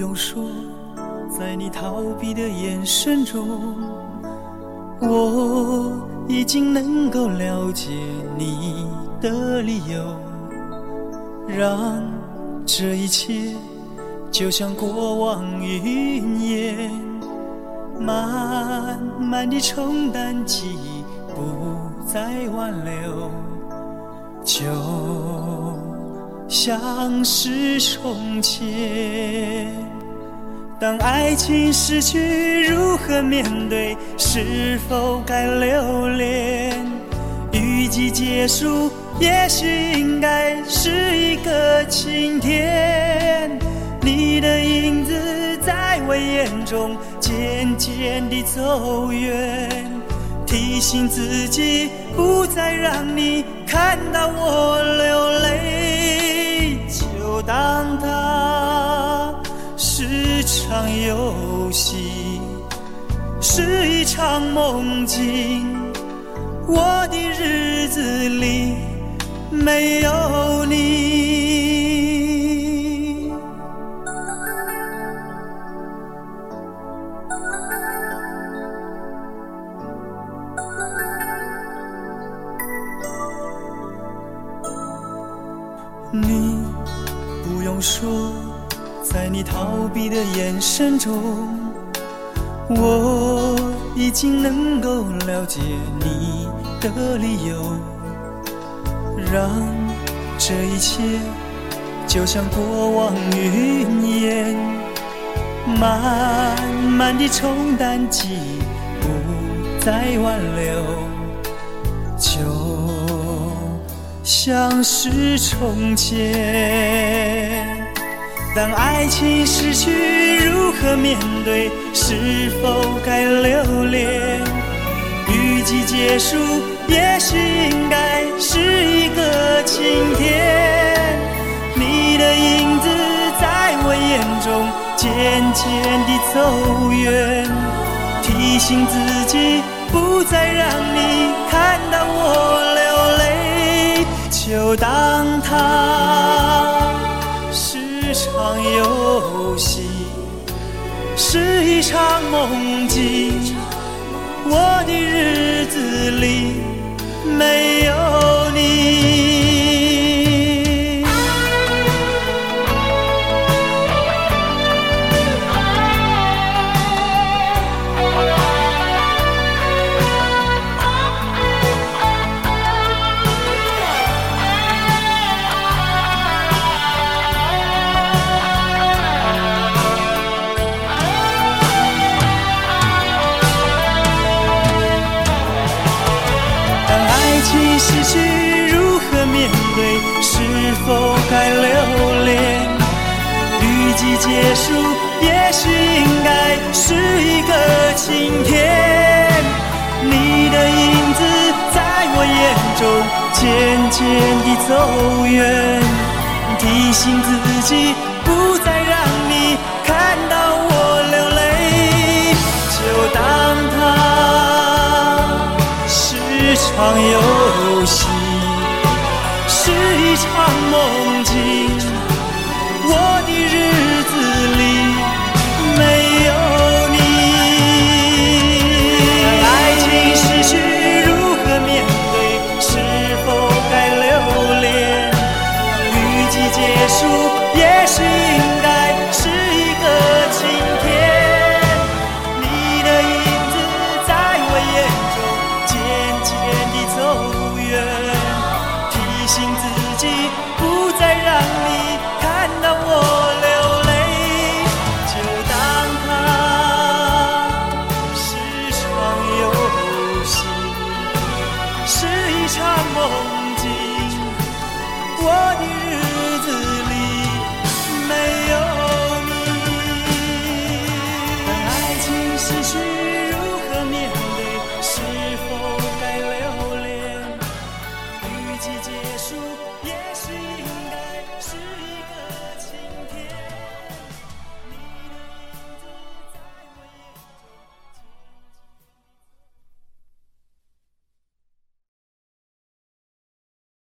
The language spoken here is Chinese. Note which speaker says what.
Speaker 1: 用说，在你逃避的眼神中，我已经能够了解你的理由，让这一切就像过往云烟，慢慢地冲淡记忆，不再挽留，就像是从前。当爱情逝去，如何面对？是否该留恋？雨季结束，也许应该是一个晴天。你的影子在我眼中渐渐地走远，提醒自己不再让你看到我流泪，就当它是场游戏，是一场梦境。我的日子里没有你。你不用说，在你逃避的眼神中，我已经能够了解你的理由，让这一切就像过往云烟，慢慢地冲淡记忆，不再挽留，就像是从前。当爱情逝去，如何面对？是否该留恋？雨季结束，也许应该是一个晴天。你的影子在我眼中渐渐地走远，提醒自己不再让你看到我流泪，就当它是场游戏，是一场梦境。我的日子里没有你。失去如何面对？是否该留恋？雨季结束，也许应该是一个晴天。你的影子在我眼中渐渐地走远，提醒自己不再让你看到我流泪，就当它是场游戏，